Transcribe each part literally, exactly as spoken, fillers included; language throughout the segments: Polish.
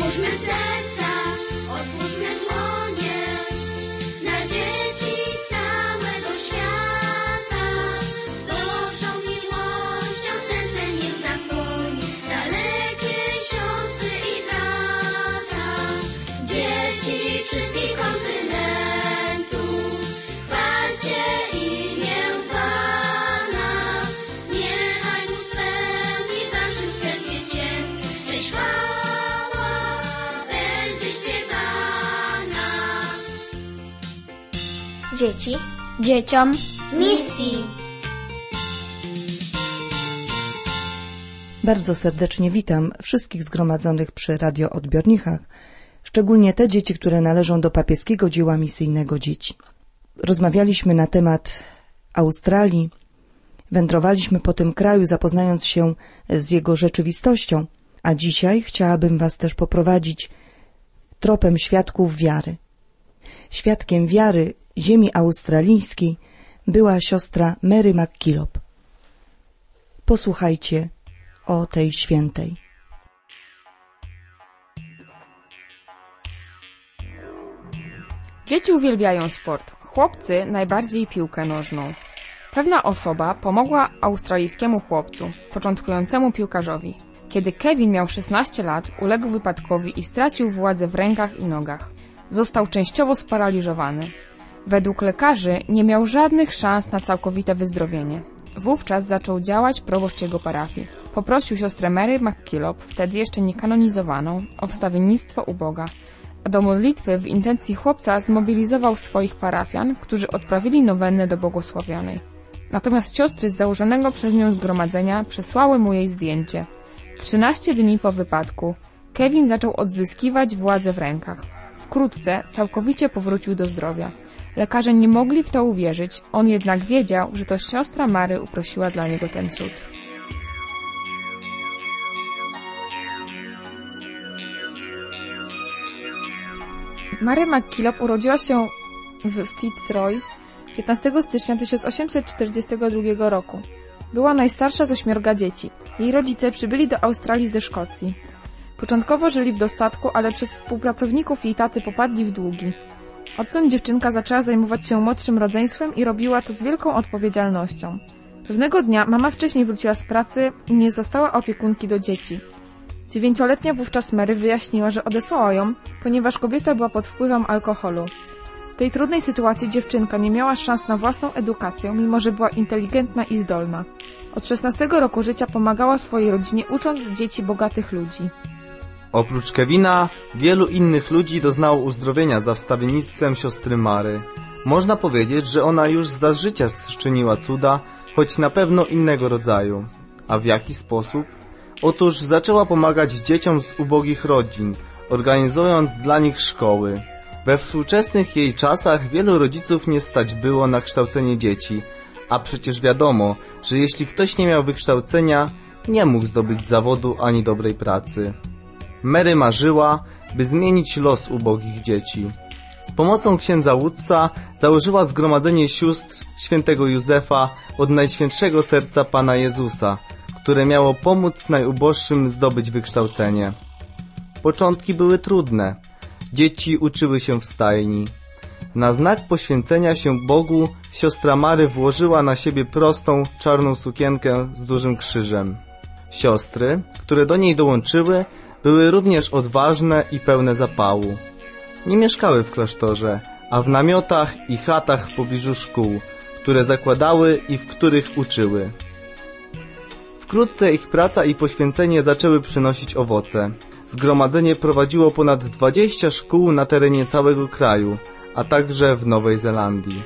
Otwórzmy serca, otwórzmy dłonie na dzieci całego świata. Bożą miłością serce niech zapłoni dalekie siostry i brata. Dzieci wszystkich kontynentów, chwalcie imię Pana. Niechaj Mu spełni waszych serc dziecięcych, cześć chwała będzie śpiewana. Dzieci, dzieciom, misji. Bardzo serdecznie witam wszystkich zgromadzonych przy radioodbiornikach, szczególnie te dzieci, które należą do papieskiego dzieła misyjnego dzieci. Rozmawialiśmy na temat Australii, wędrowaliśmy po tym kraju, zapoznając się z jego rzeczywistością, a dzisiaj chciałabym Was też poprowadzić tropem świadków wiary. Świadkiem wiary ziemi australijskiej była siostra Mary MacKillop. Posłuchajcie o tej świętej. Dzieci uwielbiają sport, chłopcy najbardziej piłkę nożną. Pewna osoba pomogła australijskiemu chłopcu, początkującemu piłkarzowi. Kiedy Kevin miał szesnaście lat, uległ wypadkowi i stracił władzę w rękach i nogach. Został częściowo sparaliżowany. Według lekarzy nie miał żadnych szans na całkowite wyzdrowienie. Wówczas zaczął działać proboszcz jego parafii. Poprosił siostrę Mary MacKillop, wtedy jeszcze niekanonizowaną, o wstawiennictwo u Boga. A do modlitwy w intencji chłopca zmobilizował swoich parafian, którzy odprawili nowennę do błogosławionej. Natomiast siostry z założonego przez nią zgromadzenia przesłały mu jej zdjęcie. Trzynaście dni po wypadku Kevin zaczął odzyskiwać władzę w rękach. Wkrótce całkowicie powrócił do zdrowia. Lekarze nie mogli w to uwierzyć, on jednak wiedział, że to siostra Mary uprosiła dla niego ten cud. Mary MacKillop urodziła się w Fitzroy piętnastego stycznia tysiąc osiemset czterdziestego drugiego roku. Była najstarsza z ośmiorga dzieci. Jej rodzice przybyli do Australii ze Szkocji. Początkowo żyli w dostatku, ale przez współpracowników jej taty popadli w długi. Odtąd dziewczynka zaczęła zajmować się młodszym rodzeństwem i robiła to z wielką odpowiedzialnością. Pewnego dnia mama wcześniej wróciła z pracy i nie została opiekunki do dzieci. Dziewięcioletnia wówczas Mary wyjaśniła, że odesłała ją, ponieważ kobieta była pod wpływem alkoholu. W tej trudnej sytuacji dziewczynka nie miała szans na własną edukację, mimo że była inteligentna i zdolna. Od szesnastego roku życia pomagała swojej rodzinie, ucząc dzieci bogatych ludzi. Oprócz Kevina, wielu innych ludzi doznało uzdrowienia za wstawiennictwem siostry Mary. Można powiedzieć, że ona już za życia czyniła cuda, choć na pewno innego rodzaju. A w jaki sposób? Otóż zaczęła pomagać dzieciom z ubogich rodzin, organizując dla nich szkoły. We współczesnych jej czasach wielu rodziców nie stać było na kształcenie dzieci, a przecież wiadomo, że jeśli ktoś nie miał wykształcenia, nie mógł zdobyć zawodu ani dobrej pracy. Mary marzyła, by zmienić los ubogich dzieci. Z pomocą księdza Woodsa założyła zgromadzenie sióstr świętego Józefa od Najświętszego Serca Pana Jezusa, które miało pomóc najuboższym zdobyć wykształcenie. Początki były trudne. Dzieci uczyły się w stajni. Na znak poświęcenia się Bogu siostra Mary włożyła na siebie prostą, czarną sukienkę z dużym krzyżem. Siostry, które do niej dołączyły, były również odważne i pełne zapału. Nie mieszkały w klasztorze, a w namiotach i chatach w pobliżu szkół, które zakładały i w których uczyły. Wkrótce ich praca i poświęcenie zaczęły przynosić owoce. Zgromadzenie prowadziło ponad dwadzieścia szkół na terenie całego kraju, a także w Nowej Zelandii.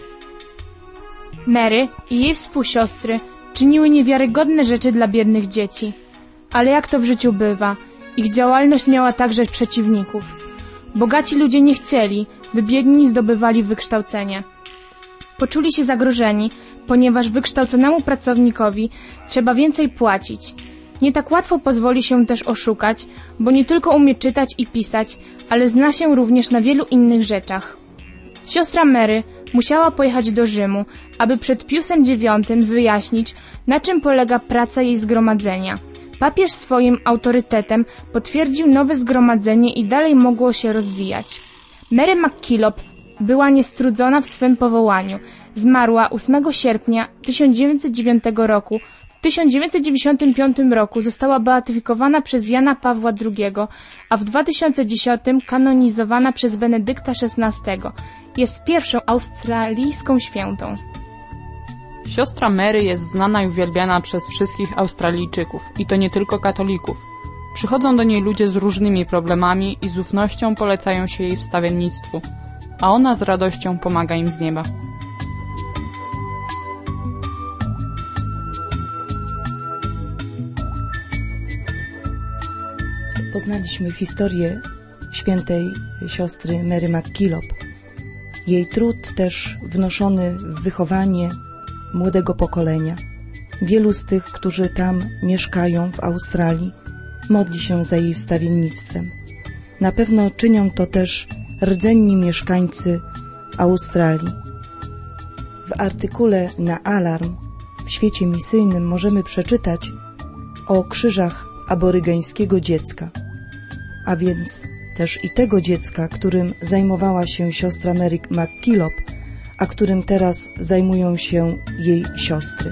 Mary i jej współsiostry czyniły niewiarygodne rzeczy dla biednych dzieci. Ale jak to w życiu bywa, ich działalność miała także przeciwników. Bogaci ludzie nie chcieli, by biedni zdobywali wykształcenie. Poczuli się zagrożeni, ponieważ wykształconemu pracownikowi trzeba więcej płacić. Nie tak łatwo pozwoli się też oszukać, bo nie tylko umie czytać i pisać, ale zna się również na wielu innych rzeczach. Siostra Mary musiała pojechać do Rzymu, aby przed Piusem dziewiątym wyjaśnić, na czym polega praca jej zgromadzenia. Papież swoim autorytetem potwierdził nowe zgromadzenie i dalej mogło się rozwijać. Mary MacKillop była niestrudzona w swym powołaniu. Zmarła ósmego sierpnia tysiąc dziewięćset dziewiątego roku. W tysiąc dziewięćset dziewięćdziesiątym piątym roku została beatyfikowana przez Jana Pawła drugiego, a w dwa tysiące dziesiątym kanonizowana przez Benedykta szesnastego. Jest pierwszą australijską świętą. Siostra Mary jest znana i uwielbiana przez wszystkich Australijczyków, i to nie tylko katolików. Przychodzą do niej ludzie z różnymi problemami i z ufnością polecają się jej wstawiennictwu, a ona z radością pomaga im z nieba. Poznaliśmy historię świętej siostry Mary MacKillop. Jej trud też wnoszony w wychowanie młodego pokolenia. Wielu z tych, którzy tam mieszkają w Australii, modli się za jej wstawiennictwem. Na pewno czynią to też rdzenni mieszkańcy Australii. W artykule na Alarm w świecie misyjnym możemy przeczytać o krzyżach aborygeńskiego dziecka, a więc też i tego dziecka, którym zajmowała się siostra Mary MacKillop, a którym teraz zajmują się jej siostry.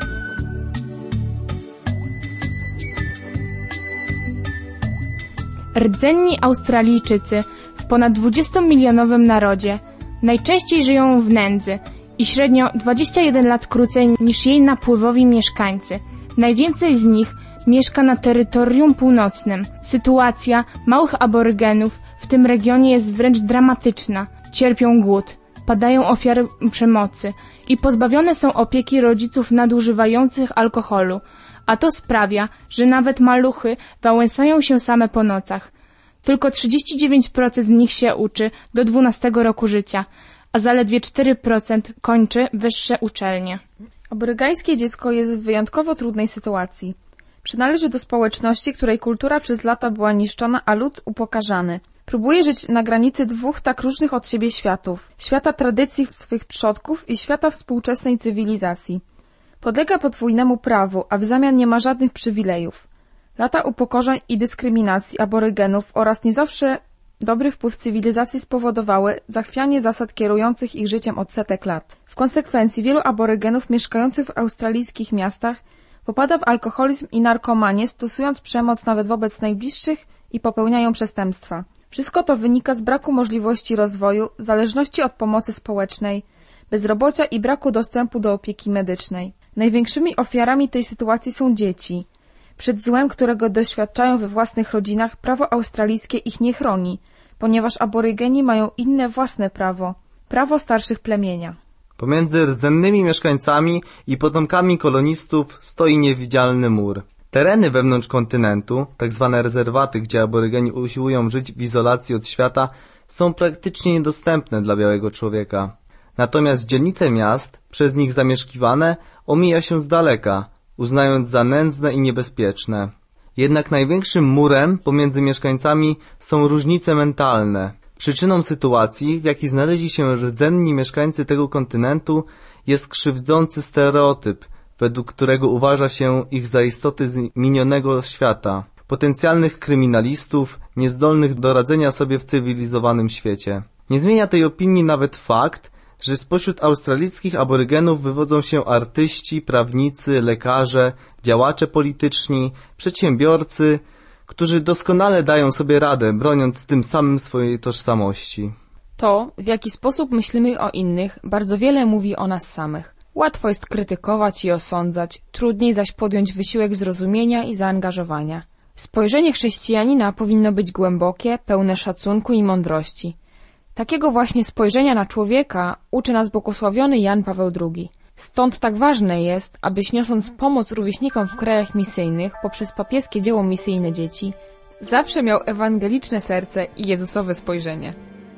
Rdzenni Australijczycy w ponad dwudziestomilionowym narodzie najczęściej żyją w nędzy i średnio dwadzieścia jeden lat krócej niż jej napływowi mieszkańcy. Najwięcej z nich mieszka na terytorium północnym. Sytuacja małych aborygenów w tym regionie jest wręcz dramatyczna. Cierpią głód, padają ofiary przemocy i pozbawione są opieki rodziców nadużywających alkoholu, a to sprawia, że nawet maluchy wałęsają się same po nocach. Tylko trzydzieści dziewięć procent z nich się uczy do dwunastego roku życia, a zaledwie cztery procent kończy wyższe uczelnie. Aborygańskie dziecko jest w wyjątkowo trudnej sytuacji. Przynależy do społeczności, której kultura przez lata była niszczona, a lud upokarzany. Próbuje żyć na granicy dwóch tak różnych od siebie światów. Świata tradycji swych przodków i świata współczesnej cywilizacji. Podlega podwójnemu prawu, a w zamian nie ma żadnych przywilejów. Lata upokorzeń i dyskryminacji aborygenów oraz nie zawsze dobry wpływ cywilizacji spowodowały zachwianie zasad kierujących ich życiem od setek lat. W konsekwencji wielu aborygenów mieszkających w australijskich miastach popada w alkoholizm i narkomanię, stosując przemoc nawet wobec najbliższych i popełniają przestępstwa. Wszystko to wynika z braku możliwości rozwoju, zależności od pomocy społecznej, bezrobocia i braku dostępu do opieki medycznej. Największymi ofiarami tej sytuacji są dzieci. Przed złem, którego doświadczają we własnych rodzinach, prawo australijskie ich nie chroni, ponieważ aborygeni mają inne własne prawo, prawo starszych plemienia. Pomiędzy rdzennymi mieszkańcami i potomkami kolonistów stoi niewidzialny mur. Tereny wewnątrz kontynentu, tak zwane rezerwaty, gdzie aborygeni usiłują żyć w izolacji od świata, są praktycznie niedostępne dla białego człowieka. Natomiast dzielnice miast, przez nich zamieszkiwane, omija się z daleka, uznając za nędzne i niebezpieczne. Jednak największym murem pomiędzy mieszkańcami są różnice mentalne. Przyczyną sytuacji, w jakiej znaleźli się rdzenni mieszkańcy tego kontynentu, jest krzywdzący stereotyp, według którego uważa się ich za istoty z minionego świata, potencjalnych kryminalistów, niezdolnych do radzenia sobie w cywilizowanym świecie. Nie zmienia tej opinii nawet fakt, że spośród australijskich aborygenów wywodzą się artyści, prawnicy, lekarze, działacze polityczni, przedsiębiorcy, którzy doskonale dają sobie radę, broniąc tym samym swojej tożsamości. To, w jaki sposób myślimy o innych, bardzo wiele mówi o nas samych. Łatwo jest krytykować i osądzać, trudniej zaś podjąć wysiłek zrozumienia i zaangażowania. Spojrzenie chrześcijanina powinno być głębokie, pełne szacunku i mądrości. Takiego właśnie spojrzenia na człowieka uczy nas błogosławiony Jan Paweł drugi. Stąd tak ważne jest, abyś niosąc pomoc rówieśnikom w krajach misyjnych poprzez papieskie dzieło misyjne dzieci, zawsze miał ewangeliczne serce i Jezusowe spojrzenie.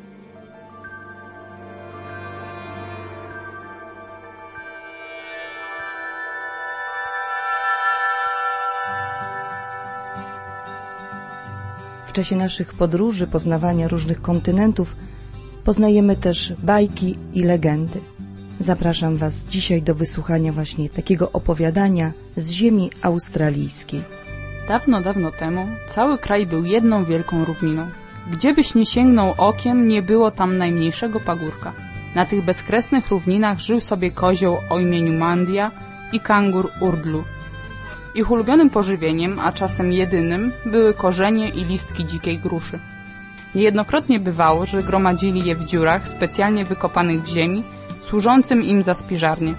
W czasie naszych podróży, poznawania różnych kontynentów, poznajemy też bajki i legendy. Zapraszam Was dzisiaj do wysłuchania właśnie takiego opowiadania z ziemi australijskiej. Dawno, dawno temu cały kraj był jedną wielką równiną. Gdziebyś nie sięgnął okiem, nie było tam najmniejszego pagórka. Na tych bezkresnych równinach żył sobie kozioł o imieniu Mandia i kangur Urdlu. Ich ulubionym pożywieniem, a czasem jedynym, były korzenie i listki dzikiej gruszy. Niejednokrotnie bywało, że gromadzili je w dziurach specjalnie wykopanych w ziemi, służącym im za spiżarnię.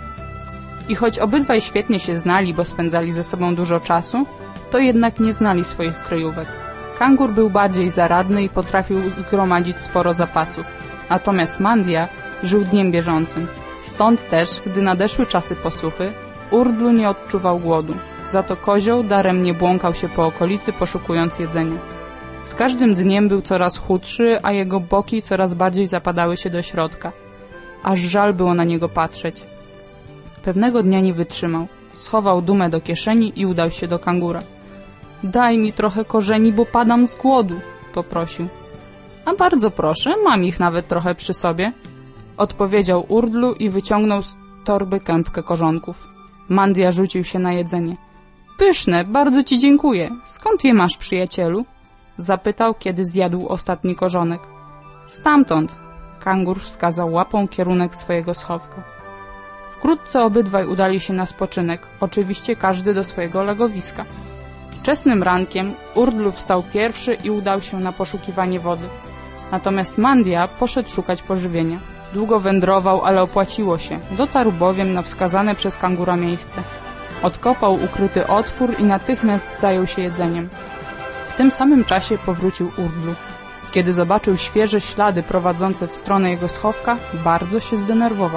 I choć obydwaj świetnie się znali, bo spędzali ze sobą dużo czasu, to jednak nie znali swoich kryjówek. Kangur był bardziej zaradny i potrafił zgromadzić sporo zapasów, natomiast Mandia żył dniem bieżącym. Stąd też, gdy nadeszły czasy posuchy, Urdlu nie odczuwał głodu, za to kozioł daremnie błąkał się po okolicy, poszukując jedzenia. Z każdym dniem był coraz chudszy, a jego boki coraz bardziej zapadały się do środka. Aż żal było na niego patrzeć. Pewnego dnia nie wytrzymał. Schował dumę do kieszeni i udał się do kangura. Daj mi trochę korzeni, bo padam z głodu, poprosił. A bardzo proszę, mam ich nawet trochę przy sobie, odpowiedział Urdlu i wyciągnął z torby kępkę korzonków. Mandia rzucił się na jedzenie. Pyszne, bardzo ci dziękuję. Skąd je masz, przyjacielu? Zapytał, kiedy zjadł ostatni korzonek. Stamtąd. Kangur wskazał łapą kierunek swojego schowka. Wkrótce obydwaj udali się na spoczynek, oczywiście każdy do swojego legowiska. Wczesnym rankiem Urdlu wstał pierwszy i udał się na poszukiwanie wody. Natomiast Mandia poszedł szukać pożywienia. Długo wędrował, ale opłaciło się. Dotarł bowiem na wskazane przez kangura miejsce. Odkopał ukryty otwór i natychmiast zajął się jedzeniem. W tym samym czasie powrócił Urdlu. Kiedy zobaczył świeże ślady prowadzące w stronę jego schowka, bardzo się zdenerwował.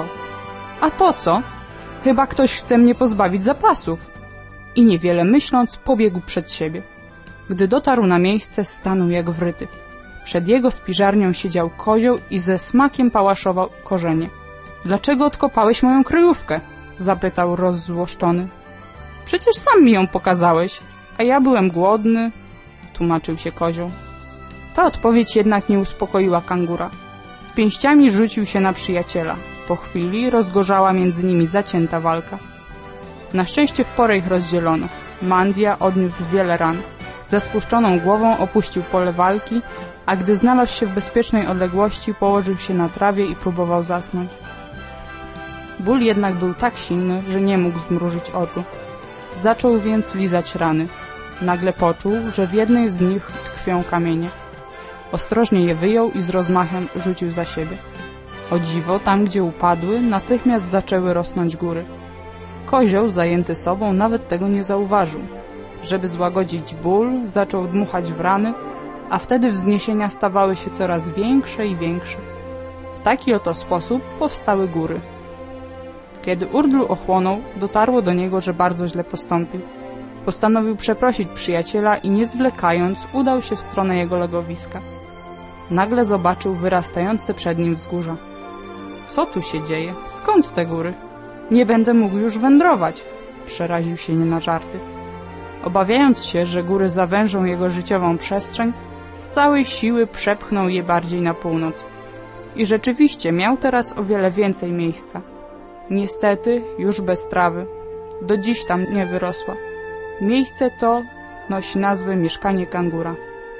A to co? Chyba ktoś chce mnie pozbawić zapasów. I niewiele myśląc, pobiegł przed siebie. Gdy dotarł na miejsce, stanął jak wryty. Przed jego spiżarnią siedział kozioł i ze smakiem pałaszował korzenie. Dlaczego odkopałeś moją kryjówkę? Zapytał rozzłoszczony. Przecież sam mi ją pokazałeś, a ja byłem głodny, tłumaczył się kozioł. Ta odpowiedź jednak nie uspokoiła kangura. Z pięściami rzucił się na przyjaciela. Po chwili rozgorzała między nimi zacięta walka. Na szczęście w porę ich rozdzielono. Mandia odniósł wiele ran. Ze spuszczoną głową opuścił pole walki, a gdy znalazł się w bezpiecznej odległości, położył się na trawie i próbował zasnąć. Ból jednak był tak silny, że nie mógł zmrużyć oczu. Zaczął więc lizać rany. Nagle poczuł, że w jednej z nich tkwią kamienie. Ostrożnie je wyjął i z rozmachem rzucił za siebie. O dziwo, tam gdzie upadły, natychmiast zaczęły rosnąć góry. Kozioł, zajęty sobą, nawet tego nie zauważył. Żeby złagodzić ból, zaczął dmuchać w rany, a wtedy wzniesienia stawały się coraz większe i większe. W taki oto sposób powstały góry. Kiedy Urdlu ochłonął, dotarło do niego, że bardzo źle postąpił. Postanowił przeprosić przyjaciela i nie zwlekając, udał się w stronę jego legowiska. Nagle zobaczył wyrastające przed nim wzgórza. Co tu się dzieje? Skąd te góry? Nie będę mógł już wędrować, przeraził się nie na żarty. Obawiając się, że góry zawężą jego życiową przestrzeń, z całej siły przepchnął je bardziej na północ. I rzeczywiście miał teraz o wiele więcej miejsca. Niestety już bez trawy. Do dziś tam nie wyrosła. Miejsce to nosi nazwę mieszkanie kangura.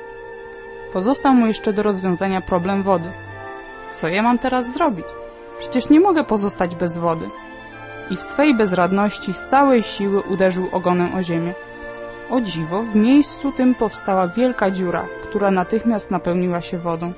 Pozostał mu jeszcze do rozwiązania problem wody. Co ja mam teraz zrobić? Przecież nie mogę pozostać bez wody. I w swej bezradności z całej siły uderzył ogonem o ziemię. O dziwo, w miejscu tym powstała wielka dziura, która natychmiast napełniła się wodą.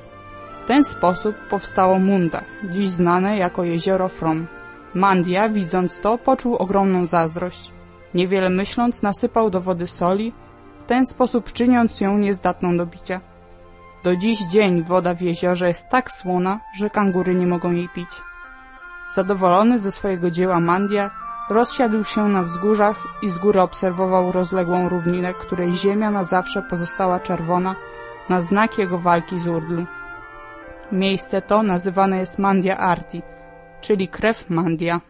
W ten sposób powstało Munda, dziś znane jako jezioro From. Mandia, widząc to, poczuł ogromną zazdrość. Niewiele myśląc, nasypał do wody soli, w ten sposób czyniąc ją niezdatną do picia. Do dziś dzień woda w jeziorze jest tak słona, że kangury nie mogą jej pić. Zadowolony ze swojego dzieła Mandia rozsiadł się na wzgórzach i z góry obserwował rozległą równinę, której ziemia na zawsze pozostała czerwona na znak jego walki z Urdlu. Miejsce to nazywane jest Mandia Arti, czyli krew Mandia.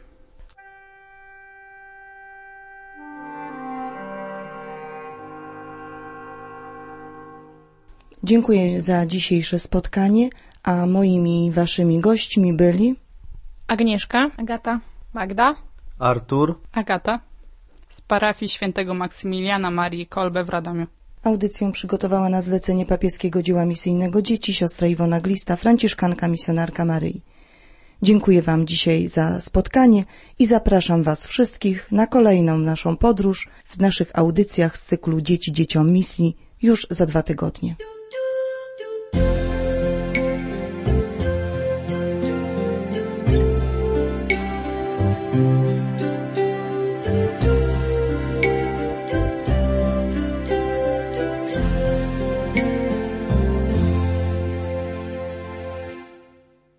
Dziękuję za dzisiejsze spotkanie, a moimi i waszymi gośćmi byli Agnieszka, Agata, Magda, Artur, Agata. z parafii świętego Maksymiliana Marii Kolbe w Radomiu. Audycję przygotowała na zlecenie papieskiego dzieła misyjnego dzieci siostra Iwona Glista, franciszkanka misjonarka Maryi. Dziękuję Wam dzisiaj za spotkanie i zapraszam Was wszystkich na kolejną naszą podróż w naszych audycjach z cyklu Dzieci dzieciom misji już za dwa tygodnie.